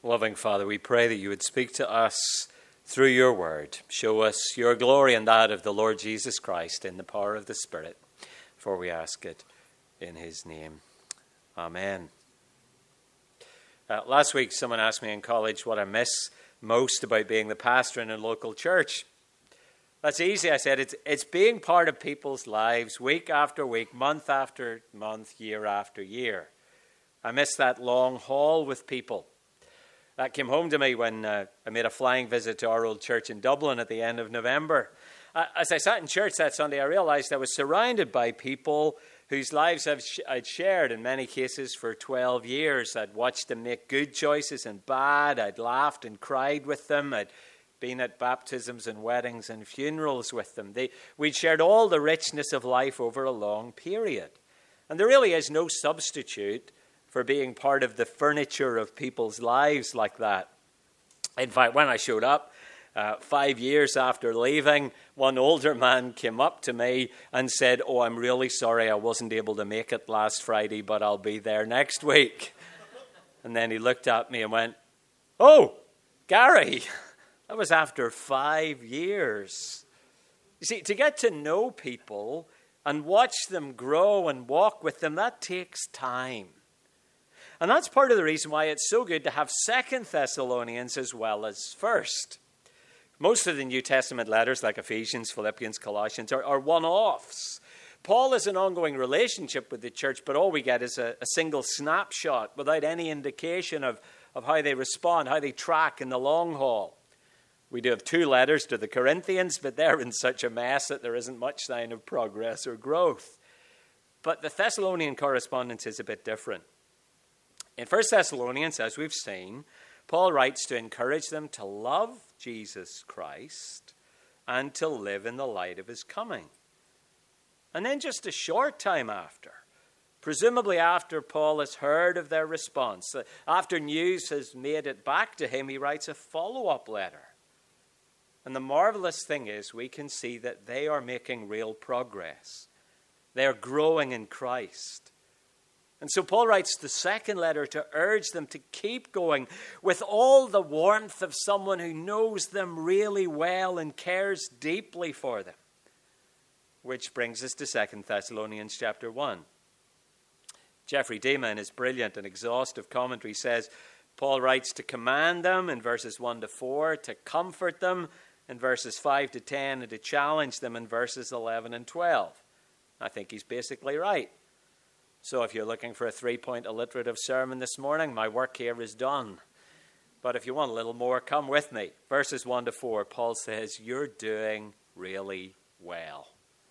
Loving Father, we pray that you would speak to us through your word. Show us your glory and that of the Lord Jesus Christ in the power of the Spirit. For we ask it in his name. Amen. Last week, someone asked me in college what I miss most about being the pastor in a local church. That's easy, I said. It's being part of people's lives week after week, month after month, year after year. I miss that long haul with people. That came home to me when I made a flying visit to our old church in Dublin at the end of November. As I sat in church that Sunday, I realized I was surrounded by people whose lives I'd shared in many cases for 12 years. I'd watched them make good choices and bad. I'd laughed and cried with them. I'd been at baptisms and weddings and funerals with them. We'd shared all the richness of life over a long period. And there really is no substitute for being part of the furniture of people's lives like that. In fact, when I showed up, 5 years after leaving, one older man came up to me and said, "Oh, I'm really sorry I wasn't able to make it last Friday, but I'll be there next week." And then he looked at me and went, "Oh, Gary." That was after 5 years. You see, to get to know people and watch them grow and walk with them, that takes time. And that's part of the reason why it's so good to have 2 Thessalonians as well as 1. Most of the New Testament letters, like Ephesians, Philippians, Colossians, are one-offs. Paul has an ongoing relationship with the church, but all we get is a single snapshot without any indication of how they respond, how they track in the long haul. We do have 2 letters to the Corinthians, but they're in such a mess that there isn't much sign of progress or growth. But the Thessalonian correspondence is a bit different. In 1 Thessalonians, as we've seen, Paul writes to encourage them to love Jesus Christ and to live in the light of his coming. And then just a short time after, presumably after Paul has heard of their response, after news has made it back to him, he writes a follow-up letter. And the marvelous thing is we can see that they are making real progress. They are growing in Christ. And so Paul writes the second letter to urge them to keep going with all the warmth of someone who knows them really well and cares deeply for them. Which brings us to 2 Thessalonians chapter 1. Jeffrey Dema, in his brilliant and exhaustive commentary, says Paul writes to command them in verses 1 to 4, to comfort them in verses 5 to 10, and to challenge them in verses 11 and 12. I think he's basically right. So if you're looking for a 3-point alliterative sermon this morning, my work here is done. But if you want a little more, come with me. Verses 1 to 4, Paul says, you're doing really well.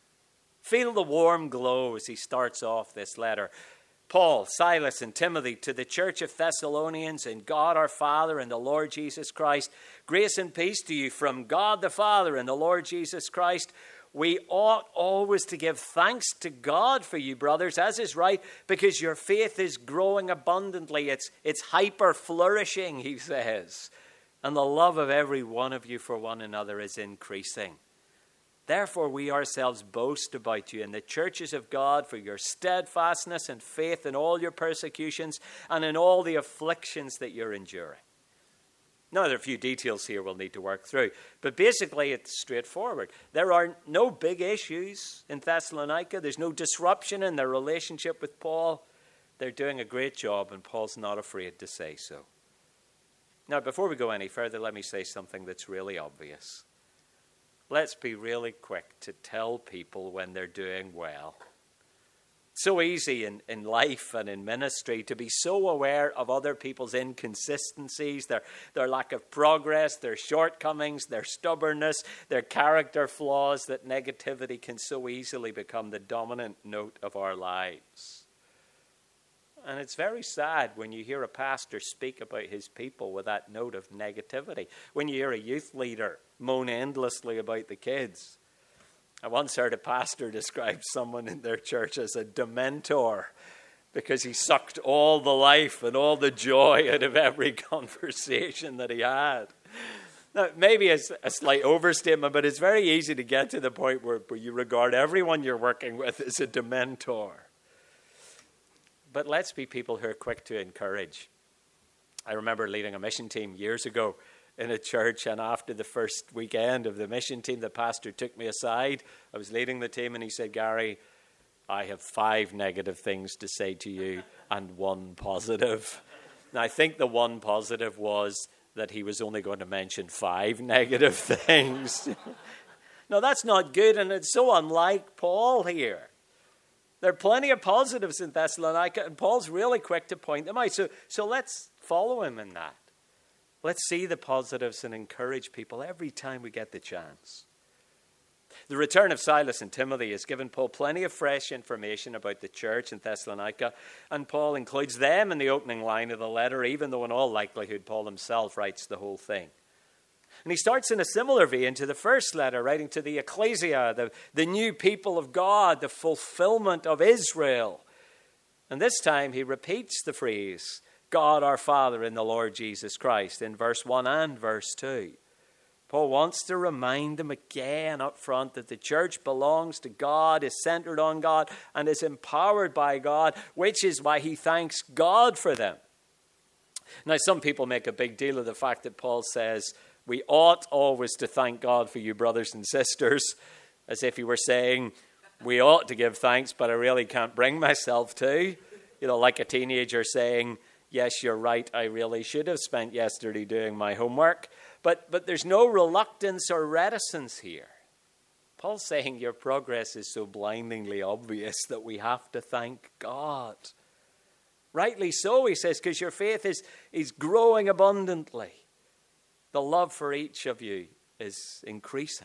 Feel the warm glow as he starts off this letter. Paul, Silas, and Timothy, to the church of Thessalonians, in God our Father and the Lord Jesus Christ, grace and peace to you from God the Father and the Lord Jesus Christ. We ought always to give thanks to God for you, brothers, as is right, because your faith is growing abundantly. It's hyper-flourishing, he says. And the love of every one of you for one another is increasing. Therefore, we ourselves boast about you in the churches of God for your steadfastness and faith in all your persecutions and in all the afflictions that you're enduring. Now, there are a few details here we'll need to work through, but basically it's straightforward. There are no big issues in Thessalonica. There's no disruption in their relationship with Paul. They're doing a great job, and Paul's not afraid to say so. Now, before we go any further, let me say something that's really obvious. Let's be really quick to tell people when they're doing well. It's so easy in life and in ministry to be so aware of other people's inconsistencies, their lack of progress, their shortcomings, their stubbornness, their character flaws, that negativity can so easily become the dominant note of our lives. And it's very sad when you hear a pastor speak about his people with that note of negativity. When you hear a youth leader moan endlessly about the kids. I once heard a pastor describe someone in their church as a dementor because he sucked all the life and all the joy out of every conversation that he had. Now, maybe it's a slight overstatement, but it's very easy to get to the point where you regard everyone you're working with as a dementor. But let's be people who are quick to encourage. I remember leading a mission team years ago in a church, and after the first weekend of the mission team, the pastor took me aside. I was leading the team, and he said, "Gary, I have 5 negative things to say to you and 1 positive." And I think the 1 positive was that he was only going to mention 5 negative things. No, that's not good, and it's so unlike Paul here. There are plenty of positives in Thessalonica, and Paul's really quick to point them out. So let's follow him in that. Let's see the positives and encourage people every time we get the chance. The return of Silas and Timothy has given Paul plenty of fresh information about the church in Thessalonica, and Paul includes them in the opening line of the letter, even though in all likelihood Paul himself writes the whole thing. And he starts in a similar vein to the first letter, writing to the ecclesia, the new people of God, the fulfillment of Israel. And this time he repeats the phrase, God our Father in the Lord Jesus Christ, in verse 1 and verse 2. Paul wants to remind them again up front that the church belongs to God, is centered on God, and is empowered by God, which is why he thanks God for them. Now, some people make a big deal of the fact that Paul says, we ought always to thank God for you, brothers and sisters, as if he were saying, we ought to give thanks, but I really can't bring myself to. You know, like a teenager saying, yes, you're right, I really should have spent yesterday doing my homework. But there's no reluctance or reticence here. Paul's saying your progress is so blindingly obvious that we have to thank God. Rightly so, he says, because your faith is growing abundantly. The love for each of you is increasing.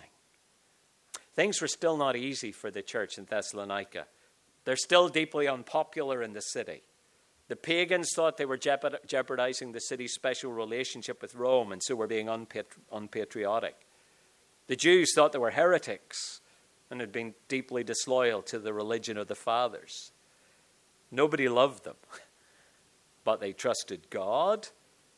Things were still not easy for the church in Thessalonica. They're still deeply unpopular in the city. The pagans thought they were jeopardizing the city's special relationship with Rome, and so were being unpatriotic. The Jews thought they were heretics and had been deeply disloyal to the religion of the fathers. Nobody loved them, but they trusted God.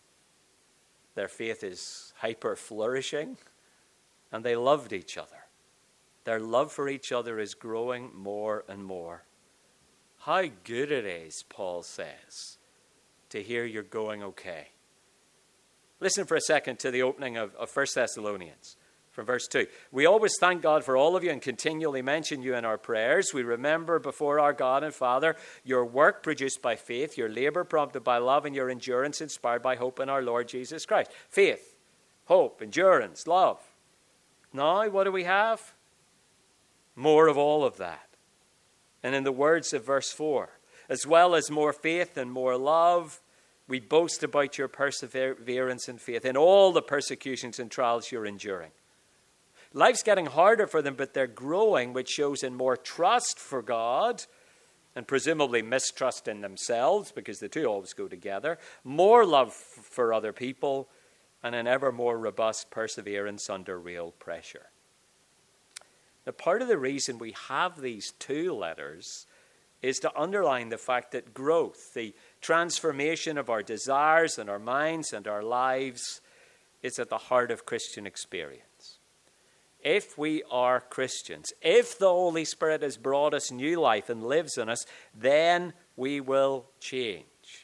Their faith is hyper-flourishing, and they loved each other. Their love for each other is growing more and more. How good it is, Paul says, to hear you're going okay. Listen for a second to the opening of 1 Thessalonians from verse 2. We always thank God for all of you and continually mention you in our prayers. We remember before our God and Father your work produced by faith, your labor prompted by love, and your endurance inspired by hope in our Lord Jesus Christ. Faith, hope, endurance, love. Now, what do we have? More of all of that. And in the words of verse 4, as well as more faith and more love, we boast about your perseverance and faith in all the persecutions and trials you're enduring. Life's getting harder for them, but they're growing, which shows in more trust for God and presumably mistrust in themselves, because the two always go together, more love for other people, and an ever more robust perseverance under real pressure. Now, part of the reason we have these 2 letters is to underline the fact that growth, the transformation of our desires and our minds and our lives, is at the heart of Christian experience. If we are Christians, if the Holy Spirit has brought us new life and lives in us, then we will change.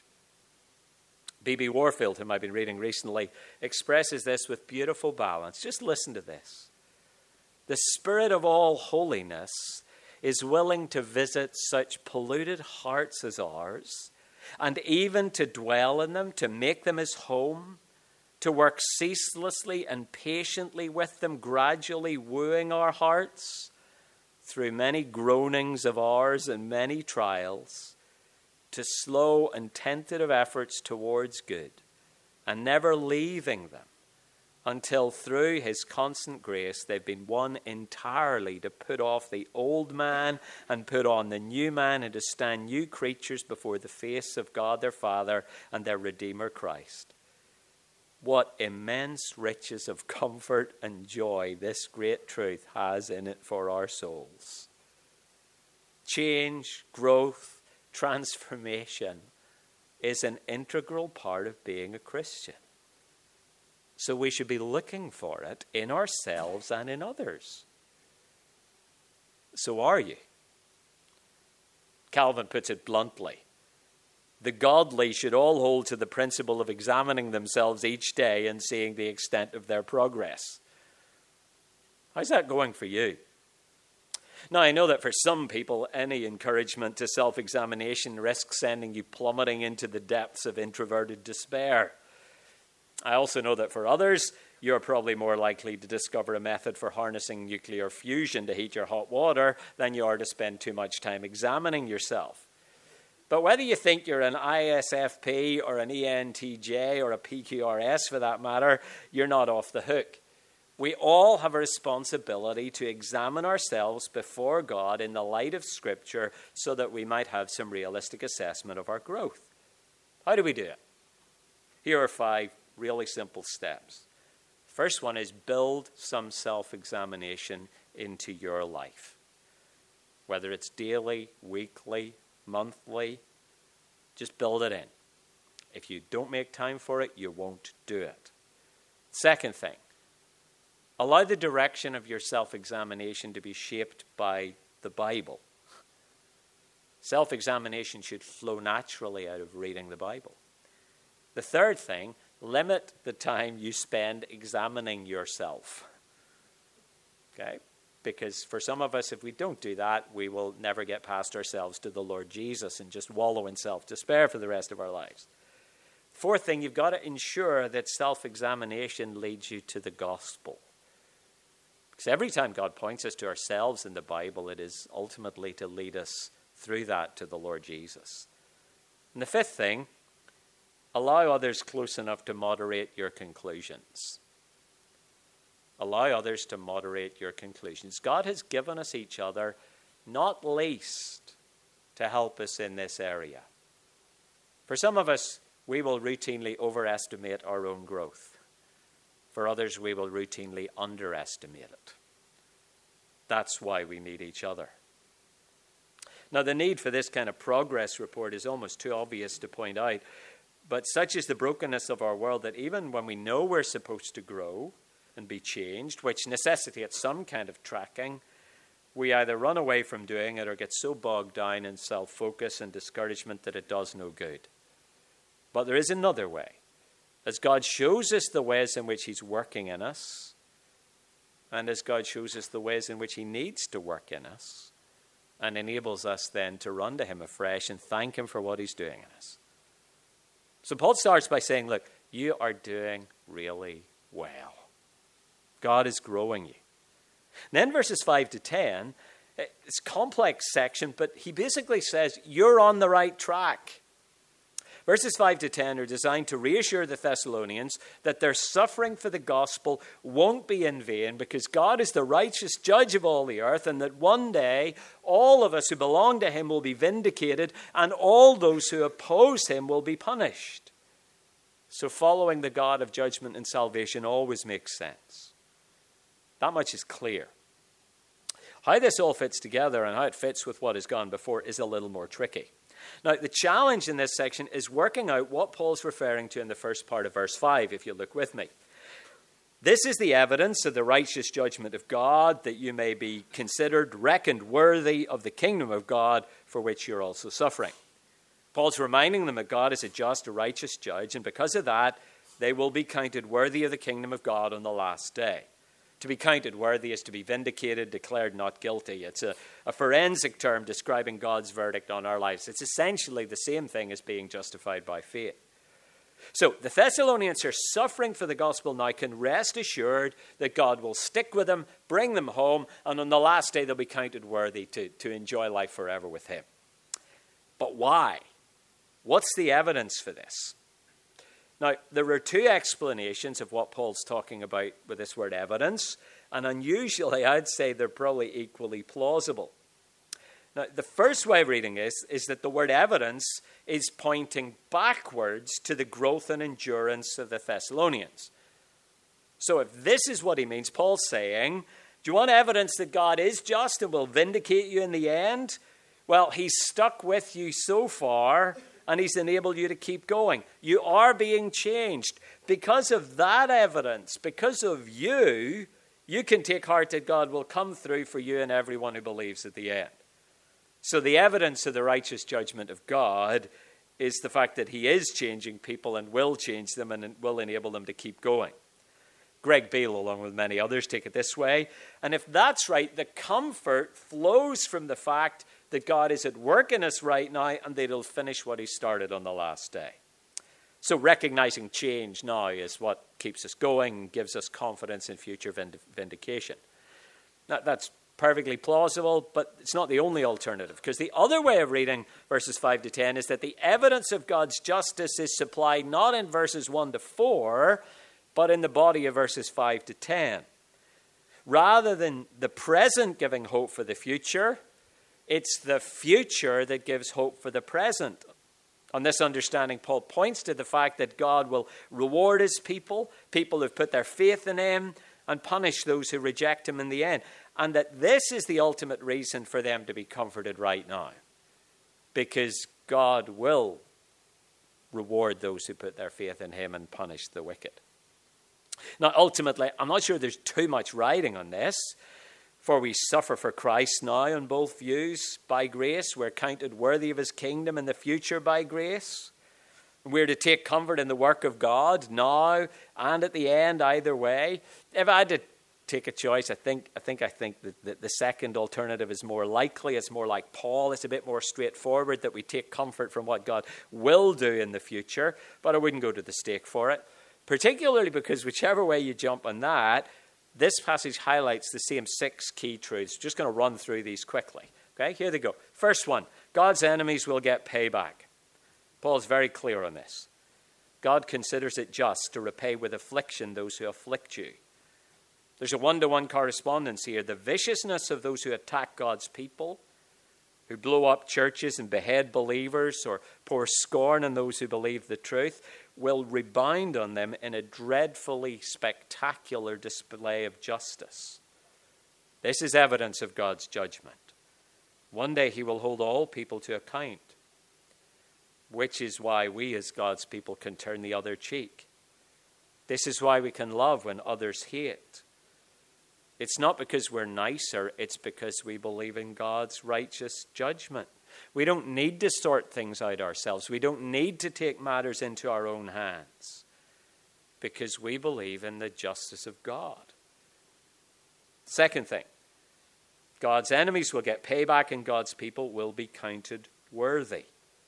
B.B. Warfield, whom I've been reading recently, expresses this with beautiful balance. Just listen to this. The Spirit of all holiness is willing to visit such polluted hearts as ours, and even to dwell in them, to make them his home, to work ceaselessly and patiently with them, gradually wooing our hearts through many groanings of ours and many trials, to slow and tentative efforts towards good, and never leaving them, until through his constant grace they've been won entirely to put off the old man and put on the new man, and to stand new creatures before the face of God their Father and their Redeemer Christ. What immense riches of comfort and joy this great truth has in it for our souls. Change, growth, transformation is an integral part of being a Christian. So we should be looking for it in ourselves and in others. So are you? Calvin puts it bluntly. The godly should all hold to the principle of examining themselves each day and seeing the extent of their progress. How's that going for you? Now, I know that for some people, any encouragement to self-examination risks sending you plummeting into the depths of introverted despair. I also know that for others, you're probably more likely to discover a method for harnessing nuclear fusion to heat your hot water than you are to spend too much time examining yourself. But whether you think you're an ISFP or an ENTJ or a PQRS for that matter, you're not off the hook. We all have a responsibility to examine ourselves before God in the light of Scripture so that we might have some realistic assessment of our growth. How do we do it? Here are 5 really simple steps. First one is build some self-examination into your life. Whether it's daily, weekly, monthly, just build it in. If you don't make time for it, you won't do it. Second thing, allow the direction of your self-examination to be shaped by the Bible. Self-examination should flow naturally out of reading the Bible. The third thing, limit the time you spend examining yourself. Okay? Because for some of us, if we don't do that, we will never get past ourselves to the Lord Jesus and just wallow in self-despair for the rest of our lives. Fourth thing, you've got to ensure that self-examination leads you to the gospel. Because every time God points us to ourselves in the Bible, it is ultimately to lead us through that to the Lord Jesus. And the fifth thing, allow others close enough to moderate your conclusions. Allow others to moderate your conclusions. God has given us each other, not least to help us in this area. For some of us, we will routinely overestimate our own growth. For others, we will routinely underestimate it. That's why we need each other. Now, the need for this kind of progress report is almost too obvious to point out, but such is the brokenness of our world that even when we know we're supposed to grow and be changed, which necessitates some kind of tracking, we either run away from doing it or get so bogged down in self-focus and discouragement that it does no good. But there is another way. As God shows us the ways in which he's working in us, and as God shows us the ways in which he needs to work in us, and enables us then to run to him afresh and thank him for what he's doing in us. So Paul starts by saying, look, you are doing really well. God is growing you. And then verses 5 to 10, it's a complex section, but he basically says, you're on the right track. Verses 5 to 10 are designed to reassure the Thessalonians that their suffering for the gospel won't be in vain because God is the righteous judge of all the earth, and that one day all of us who belong to him will be vindicated and all those who oppose him will be punished. So following the God of judgment and salvation always makes sense. That much is clear. How this all fits together and how it fits with what has gone before is a little more tricky. Now, the challenge in this section is working out what Paul's referring to in the first part of verse 5, if you look with me. This is the evidence of the righteous judgment of God, that you may be considered, reckoned worthy of the kingdom of God, for which you're also suffering. Paul's reminding them that God is a just, a righteous judge, and because of that, they will be counted worthy of the kingdom of God on the last day. To be counted worthy is to be vindicated, declared not guilty. It's a forensic term describing God's verdict on our lives. It's essentially the same thing as being justified by faith. So the Thessalonians who are suffering for the gospel now can rest assured that God will stick with them, bring them home, and on the last day they'll be counted worthy to enjoy life forever with him. But why? What's the evidence for this? Now, there are 2 explanations of what Paul's talking about with this word evidence, and unusually, I'd say they're probably equally plausible. Now, the first way of reading this is that the word evidence is pointing backwards to the growth and endurance of the Thessalonians. So if this is what he means, Paul's saying, do you want evidence that God is just and will vindicate you in the end? Well, he's stuck with you so far, and he's enabled you to keep going. You are being changed. Because of that evidence, because of you, you can take heart that God will come through for you and everyone who believes at the end. So the evidence of the righteous judgment of God is the fact that he is changing people and will change them and will enable them to keep going. Greg Beale, along with many others, take it this way. And if that's right, the comfort flows from the fact that God is at work in us right now and that he'll finish what he started on the last day. So recognizing change now is what keeps us going and gives us confidence in future vindication. Now, that's perfectly plausible, but it's not the only alternative, because the other way of reading verses 5 to 10 is that the evidence of God's justice is supplied not in verses 1 to 4, but in the body of verses 5 to 10. Rather than the present giving hope for the future, it's the future that gives hope for the present. On this understanding, Paul points to the fact that God will reward his people who've put their faith in him, and punish those who reject him in the end. And that this is the ultimate reason for them to be comforted right now. Because God will reward those who put their faith in him and punish the wicked. Now, ultimately, I'm not sure there's too much riding on this. For we suffer for Christ now on both views by grace. We're counted worthy of his kingdom in the future by grace. We're to take comfort in the work of God now and at the end, either way. If I had to take a choice, I think that the second alternative is more likely. It's more like Paul. It's a bit more straightforward that we take comfort from what God will do in the future. But I wouldn't go to the stake for it. Particularly because whichever way you jump on that, this passage highlights the same 6 key truths. Just going to run through these quickly. Okay, here they go. First one, God's enemies will get payback. Paul's very clear on this. God considers it just to repay with affliction those who afflict you. There's a one-to-one correspondence here. The viciousness of those who attack God's people, who blow up churches and behead believers or pour scorn on those who believe the truth, will rebound on them in a dreadfully spectacular display of justice. This is evidence of God's judgment. One day he will hold all people to account, which is why we as God's people can turn the other cheek. This is why we can love when others hate. It's not because we're nicer, it's because we believe in God's righteous judgment. We don't need to sort things out ourselves. We don't need to take matters into our own hands because we believe in the justice of God. Second thing, God's enemies will get payback and God's people will be counted worthy.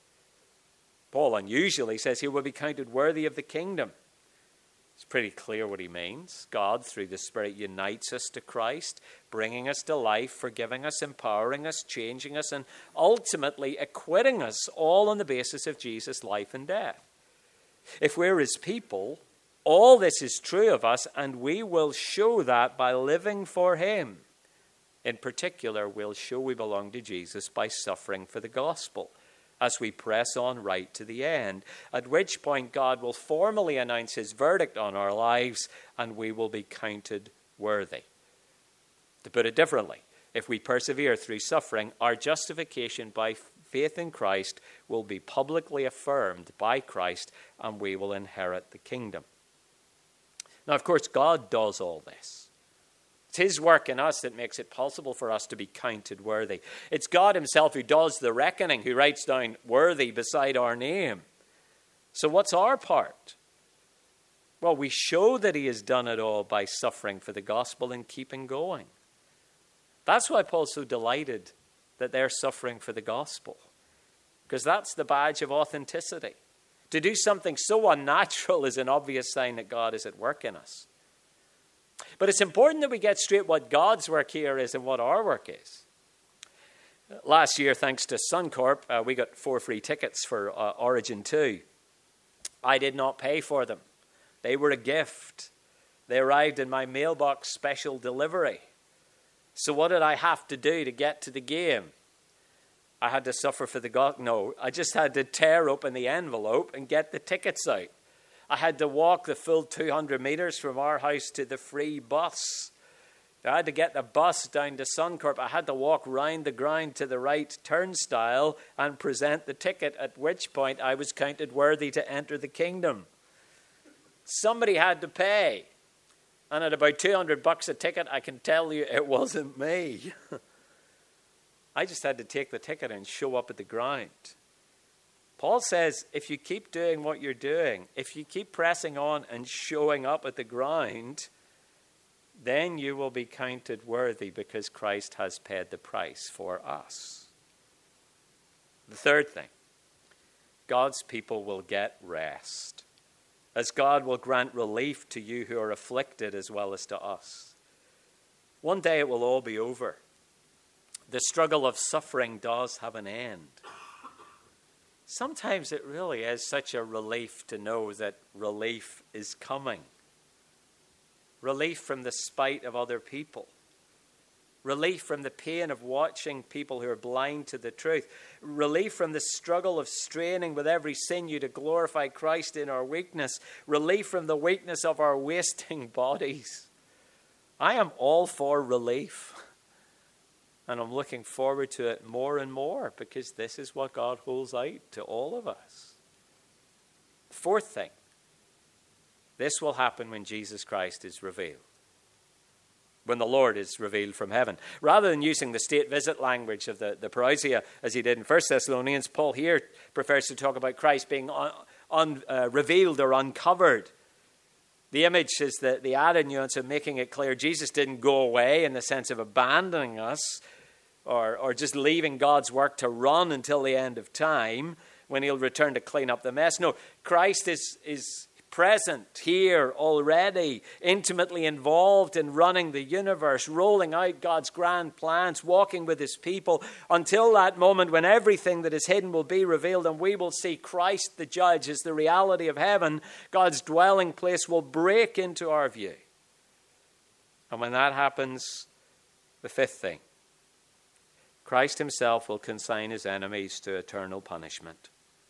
Paul unusually says he will be counted worthy of the kingdom. It's pretty clear what he means. God, through the Spirit, unites us to Christ, bringing us to life, forgiving us, empowering us, changing us, and ultimately acquitting us, all on the basis of Jesus' life and death. If we're his people, all this is true of us, and we will show that by living for him. In particular, we'll show we belong to Jesus by suffering for the gospel, as we press on right to the end, at which point God will formally announce his verdict on our lives and we will be counted worthy. To put it differently, if we persevere through suffering, our justification by faith in Christ will be publicly affirmed by Christ and we will inherit the kingdom. Now, of course, God does all this. It's his work in us that makes it possible for us to be counted worthy. It's God himself who does the reckoning, who writes down worthy beside our name. So what's our part? Well, we show that he has done it all by suffering for the gospel and keeping going. That's why Paul's so delighted that they're suffering for the gospel, because that's the badge of authenticity. To do something so unnatural is an obvious sign that God is at work in us. But it's important that we get straight what God's work here is and what our work is. Last year, thanks to Suncorp, we got 4 free tickets for Origin 2. I did not pay for them. They were a gift. They arrived in my mailbox special delivery. So what did I have to do to get to the game? I had to suffer for the God. No, I just had to tear open the envelope and get the tickets out. I had to walk the full 200 meters from our house to the free bus. I had to get the bus down to Suncorp. I had to walk round the ground to the right turnstile and present the ticket, at which point I was counted worthy to enter the kingdom. Somebody had to pay. And at about $200 a ticket, I can tell you it wasn't me. I just had to take the ticket and show up at the ground. Paul says, if you keep doing what you're doing, if you keep pressing on and showing up at the ground, then you will be counted worthy because Christ has paid the price for us. The third thing, God's people will get rest, as God will grant relief to you who are afflicted as well as to us. One day it will all be over. The struggle of suffering does have an end. Sometimes it really is such a relief to know that relief is coming. Relief from the spite of other people. Relief from the pain of watching people who are blind to the truth. Relief from the struggle of straining with every sinew to glorify Christ in our weakness. Relief from the weakness of our wasting bodies. I am all for relief. And I'm looking forward to it more and more because this is what God holds out to all of us. Fourth thing, this will happen when Jesus Christ is revealed. When the Lord is revealed from heaven. Rather than using the state visit language of the parousia as he did in 1 Thessalonians, Paul here prefers to talk about Christ being revealed or uncovered. The image is the added nuance of making it clear Jesus didn't go away in the sense of abandoning us or just leaving God's work to run until the end of time when he'll return to clean up the mess. No, Christ is present here already, intimately involved in running the universe, rolling out God's grand plans, walking with his people until that moment when everything that is hidden will be revealed and we will see Christ the judge as the reality of heaven. God's dwelling place will break into our view. And when that happens, the fifth thing, Christ himself will consign his enemies to eternal punishment.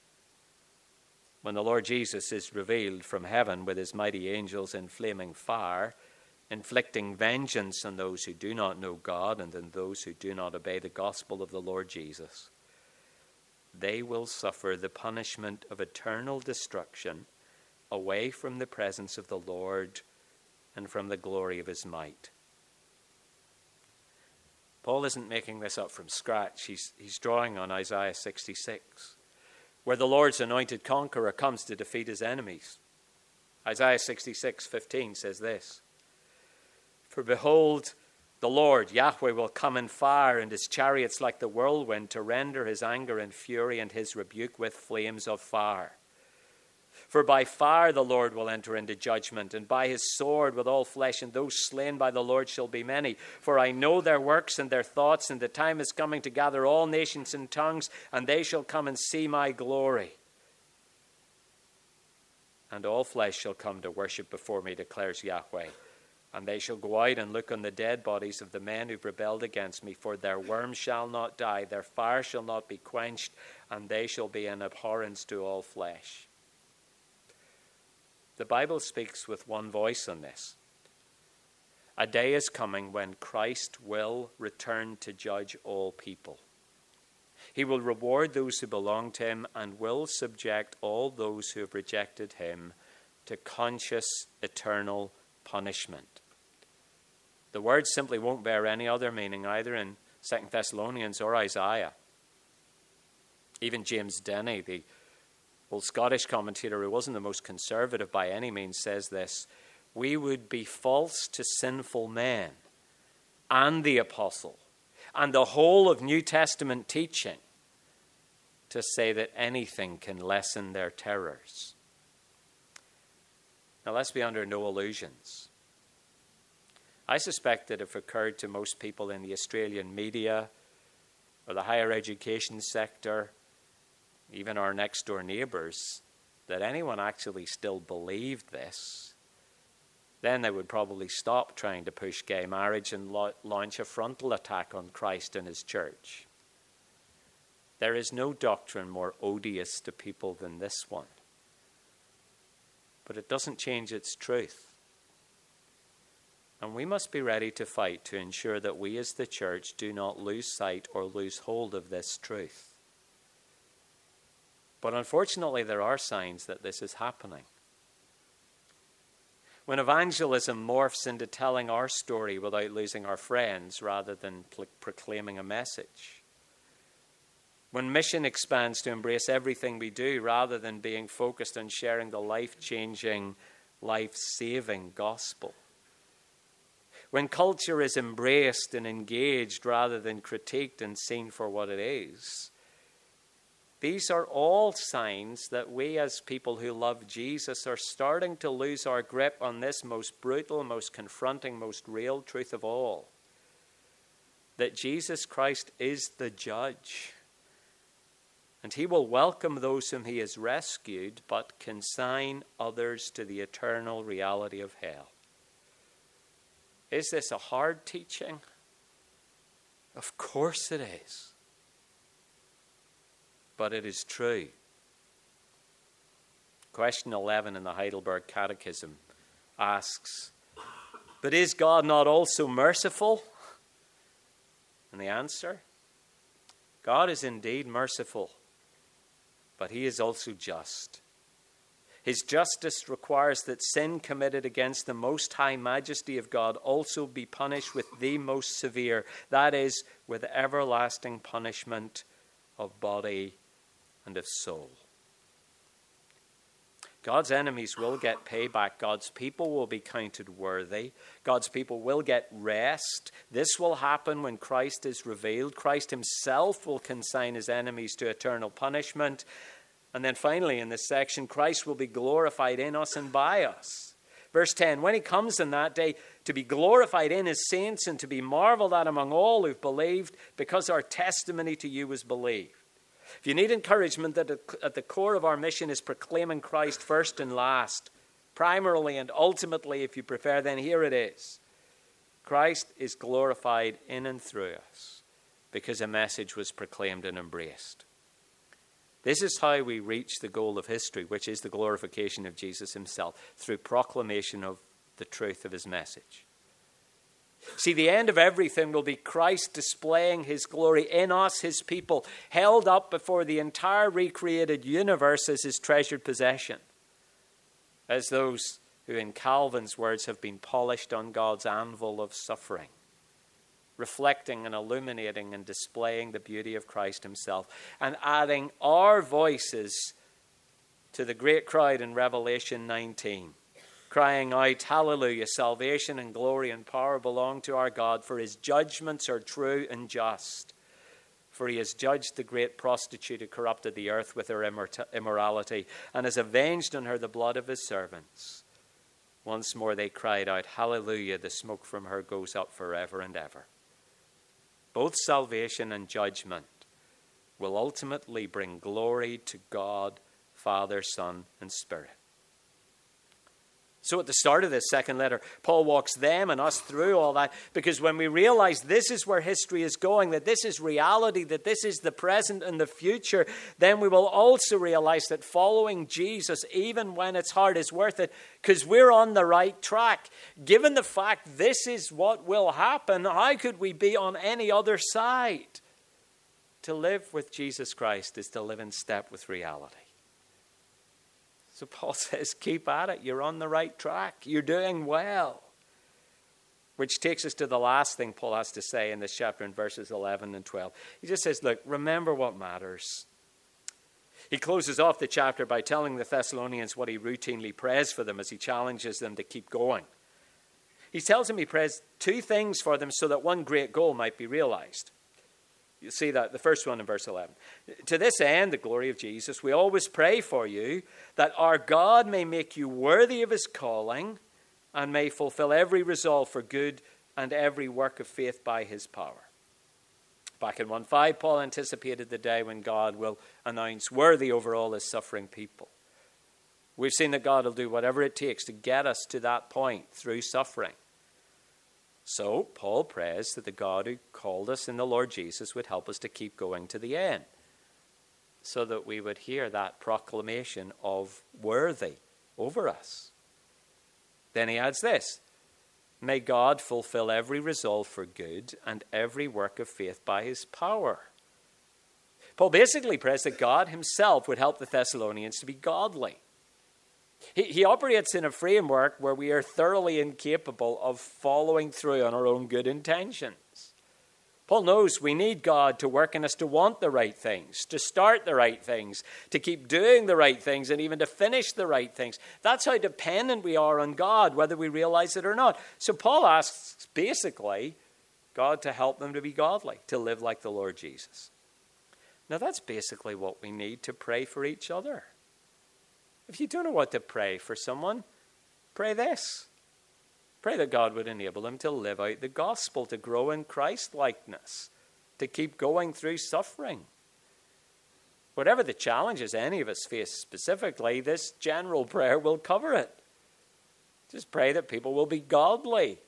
When the Lord Jesus is revealed from heaven with his mighty angels in flaming fire, inflicting vengeance on those who do not know God and on those who do not obey the gospel of the Lord Jesus, they will suffer the punishment of eternal destruction away from the presence of the Lord and from the glory of his might. Paul isn't making this up from scratch. He's drawing on Isaiah 66, where the Lord's anointed conqueror comes to defeat his enemies. Isaiah 66:15 says this, "For behold, the Lord, Yahweh, will come in fire, and his chariots like the whirlwind, to render his anger and fury and his rebuke with flames of fire. For by fire the Lord will enter into judgment, and by his sword with all flesh, and those slain by the Lord shall be many. For I know their works and their thoughts, and the time is coming to gather all nations and tongues, and they shall come and see my glory. And all flesh shall come to worship before me, declares Yahweh. And they shall go out and look on the dead bodies of the men who've rebelled against me, for their worm shall not die, their fire shall not be quenched, and they shall be an abhorrence to all flesh." The Bible speaks with one voice on this. A day is coming when Christ will return to judge all people. He will reward those who belong to him and will subject all those who have rejected him to conscious eternal punishment. The word simply won't bear any other meaning either in 2 Thessalonians or Isaiah. Even James Denney, the old Scottish commentator who wasn't the most conservative by any means, says this: "We would be false to sinful men and the apostle and the whole of New Testament teaching to say that anything can lessen their terrors." Now let's be under no illusions. I suspect that if it occurred to most people in the Australian media or the higher education sector, even our next door neighbours, that anyone actually still believed this, then they would probably stop trying to push gay marriage and launch a frontal attack on Christ and his church. There is no doctrine more odious to people than this one. But it doesn't change its truth. And we must be ready to fight to ensure that we as the church do not lose sight or lose hold of this truth. But unfortunately, there are signs that this is happening. When evangelism morphs into telling our story without losing our friends rather than proclaiming a message. When mission expands to embrace everything we do rather than being focused on sharing the life-changing, life-saving gospel. When culture is embraced and engaged rather than critiqued and seen for what it is. These are all signs that we as people who love Jesus are starting to lose our grip on this most brutal, most confronting, most real truth of all. That Jesus Christ is the judge. And he will welcome those whom he has rescued, but consign others to the eternal reality of hell. Is this a hard teaching? Of course it is. But it is true. Question 11 in the Heidelberg Catechism asks, but is God not also merciful? And the answer, God is indeed merciful, but he is also just. His justice requires that sin committed against the most high majesty of God also be punished with the most severe, that is, with everlasting punishment of body and of soul. God's enemies will get payback. God's people will be counted worthy. God's people will get rest. This will happen when Christ is revealed. Christ himself will consign his enemies to eternal punishment. And then finally in this section, Christ will be glorified in us and by us. Verse 10, when he comes in that day to be glorified in his saints and to be marveled at among all who've believed, because our testimony to you was believed. If you need encouragement, that at the core of our mission is proclaiming Christ first and last, primarily and ultimately, if you prefer, then here it is. Christ is glorified in and through us because a message was proclaimed and embraced. This is how we reach the goal of history, which is the glorification of Jesus himself, through proclamation of the truth of his message. See, the end of everything will be Christ displaying his glory in us, his people, held up before the entire recreated universe as his treasured possession. As those who, in Calvin's words, have been polished on God's anvil of suffering, reflecting and illuminating and displaying the beauty of Christ himself, and adding our voices to the great crowd in Revelation 19. Crying out, hallelujah, salvation and glory and power belong to our God, for his judgments are true and just. For he has judged the great prostitute who corrupted the earth with her immorality, and has avenged on her the blood of his servants. Once more they cried out, hallelujah, the smoke from her goes up forever and ever. Both salvation and judgment will ultimately bring glory to God, Father, Son, and Spirit. So at the start of this second letter, Paul walks them and us through all that, because when we realize this is where history is going, that this is reality, that this is the present and the future, then we will also realize that following Jesus, even when it's hard, is worth it, because we're on the right track. Given the fact this is what will happen, how could we be on any other side? To live with Jesus Christ is to live in step with reality. So Paul says, keep at it. You're on the right track. You're doing well. Which takes us to the last thing Paul has to say in this chapter in verses 11 and 12. He just says, look, remember what matters. He closes off the chapter by telling the Thessalonians what he routinely prays for them as he challenges them to keep going. He tells them he prays two things for them so that one great goal might be realized. You see that, the first one in verse 11. To this end, the glory of Jesus, we always pray for you, that our God may make you worthy of his calling and may fulfill every resolve for good and every work of faith by his power. Back in 1:5, Paul anticipated the day when God will announce worthy over all his suffering people. We've seen that God will do whatever it takes to get us to that point through suffering. So Paul prays that the God who called us in the Lord Jesus would help us to keep going to the end, so that we would hear that proclamation of worthy over us. Then he adds this, may God fulfill every resolve for good and every work of faith by his power. Paul basically prays that God himself would help the Thessalonians to be godly. He operates in a framework where we are thoroughly incapable of following through on our own good intentions. Paul knows we need God to work in us to want the right things, to start the right things, to keep doing the right things, and even to finish the right things. That's how dependent we are on God, whether we realize it or not. So Paul asks, basically, God to help them to be godly, to live like the Lord Jesus. Now, that's basically what we need to pray for each other. If you don't know what to pray for someone, pray this. Pray that God would enable them to live out the gospel, to grow in Christ-likeness, to keep going through suffering. Whatever the challenges any of us face specifically, this general prayer will cover it. Just pray that people will be godly.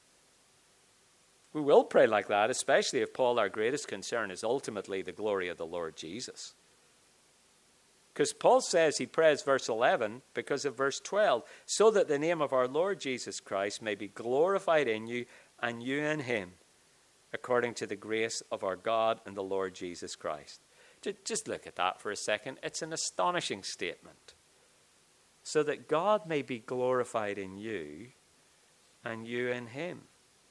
We will pray like that, especially if, Paul, our greatest concern is ultimately the glory of the Lord Jesus. Because Paul says he prays, verse 11, because of verse 12, so that the name of our Lord Jesus Christ may be glorified in you and you in him, according to the grace of our God and the Lord Jesus Christ. Just look at that for a second. It's an astonishing statement. So that God may be glorified in you and you in him.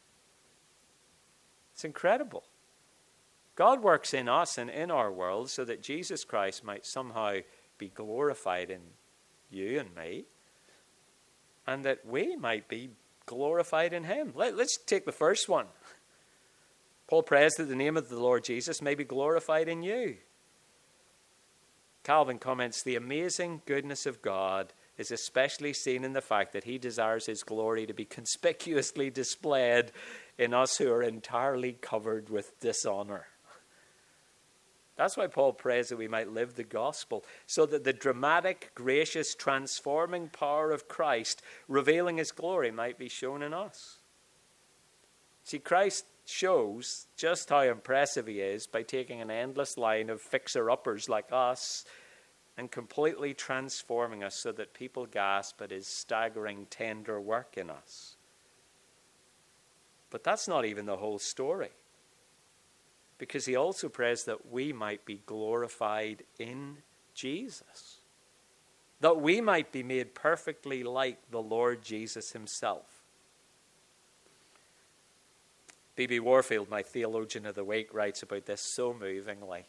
It's incredible. God works in us and in our world so that Jesus Christ might somehow be glorified in you and me, and that we might be glorified in him. Let's take the first one. Paul prays that the name of the Lord Jesus may be glorified in you. Calvin comments, the amazing goodness of God is especially seen in the fact that he desires his glory to be conspicuously displayed in us who are entirely covered with dishonor. That's why Paul prays that we might live the gospel, so that the dramatic, gracious, transforming power of Christ, revealing his glory, might be shown in us. See, Christ shows just how impressive he is by taking an endless line of fixer-uppers like us and completely transforming us so that people gasp at his staggering, tender work in us. But that's not even the whole story. Because he also prays that we might be glorified in Jesus. That we might be made perfectly like the Lord Jesus himself. B.B. Warfield, my theologian of the week, writes about this so movingly.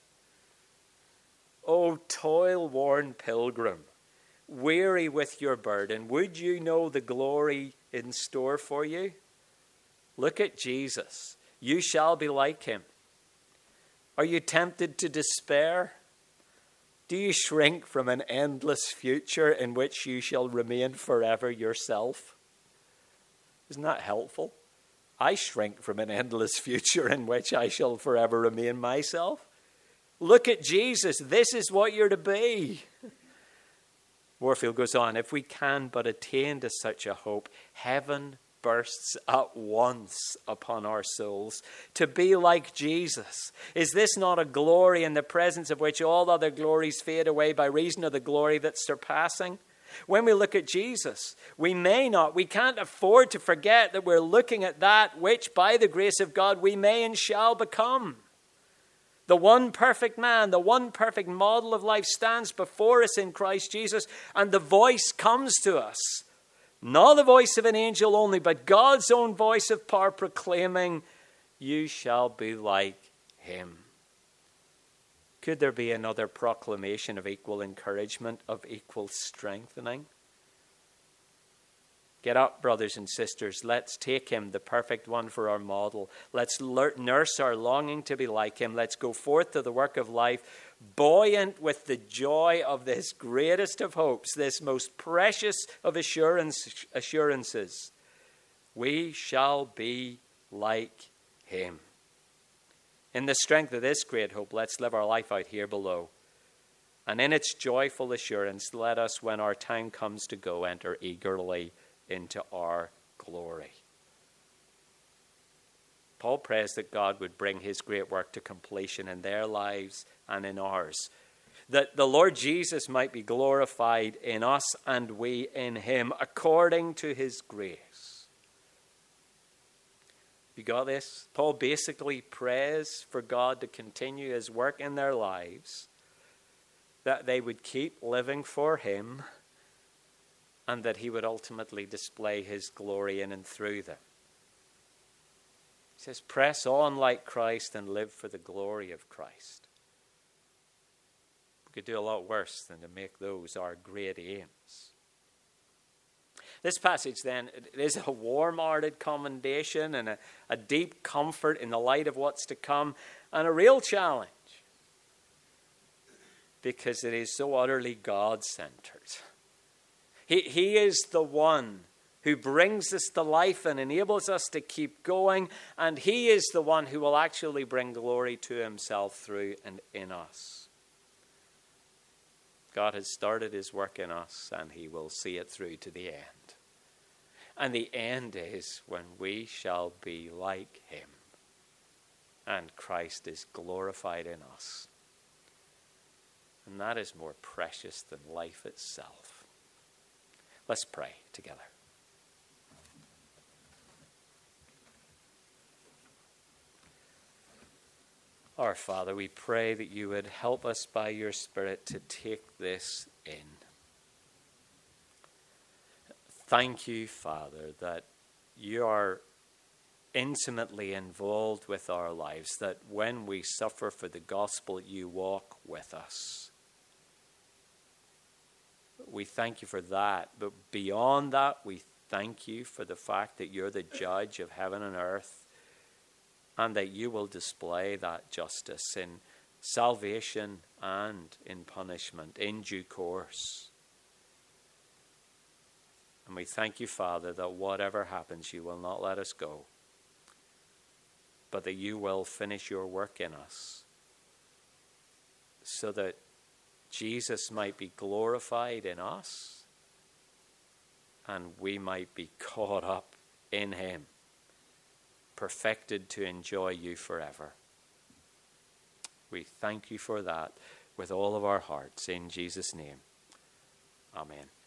O toil-worn pilgrim, weary with your burden, would you know the glory in store for you? Look at Jesus. You shall be like him. Are you tempted to despair? Do you shrink from an endless future in which you shall remain forever yourself? Isn't that helpful? I shrink from an endless future in which I shall forever remain myself. Look at Jesus. This is what you're to be. Warfield goes on, if we can but attain to such a hope, heaven bursts at once upon our souls to be like Jesus. Is this not a glory in the presence of which all other glories fade away by reason of the glory that's surpassing? When we look at Jesus, we can't afford to forget that we're looking at that which by the grace of God we may and shall become. The one perfect man, the one perfect model of life stands before us in Christ Jesus, and the voice comes to us. Not the voice of an angel only, but God's own voice of power proclaiming, you shall be like him. Could there be another proclamation of equal encouragement, of equal strengthening? Get up, brothers and sisters. Let's take him, the perfect one, for our model. Let's nurse our longing to be like him. Let's go forth to the work of life, buoyant with the joy of this greatest of hopes, this most precious of assurances. We shall be like him. In the strength of this great hope, let's live our life out here below. And in its joyful assurance, let us, when our time comes to go, enter eagerly into our glory. Paul prays that God would bring his great work to completion in their lives and in ours. That the Lord Jesus might be glorified in us and we in him according to his grace. You got this? Paul basically prays for God to continue his work in their lives, that they would keep living for him, and that he would ultimately display his glory in and through them. He says, press on like Christ and live for the glory of Christ. We could do a lot worse than to make those our great aims. This passage then, it is a warm-hearted commendation and a deep comfort in the light of what's to come, and a real challenge, because it is so utterly God-centered. He is the one who brings us to life and enables us to keep going, and he is the one who will actually bring glory to himself through and in us. God has started his work in us, and he will see it through to the end. And the end is when we shall be like him, and Christ is glorified in us. And that is more precious than life itself. Let's pray together. Our Father, we pray that you would help us by your Spirit to take this in. Thank you, Father, that you are intimately involved with our lives, that when we suffer for the gospel, you walk with us. We thank you for that, but beyond that, we thank you for the fact that you're the judge of heaven and earth, and that you will display that justice in salvation and in punishment in due course. And we thank you, Father, that whatever happens, you will not let us go, but that you will finish your work in us, so that Jesus might be glorified in us, and we might be caught up in him, perfected to enjoy you forever. We thank you for that with all of our hearts, in Jesus' name. Amen.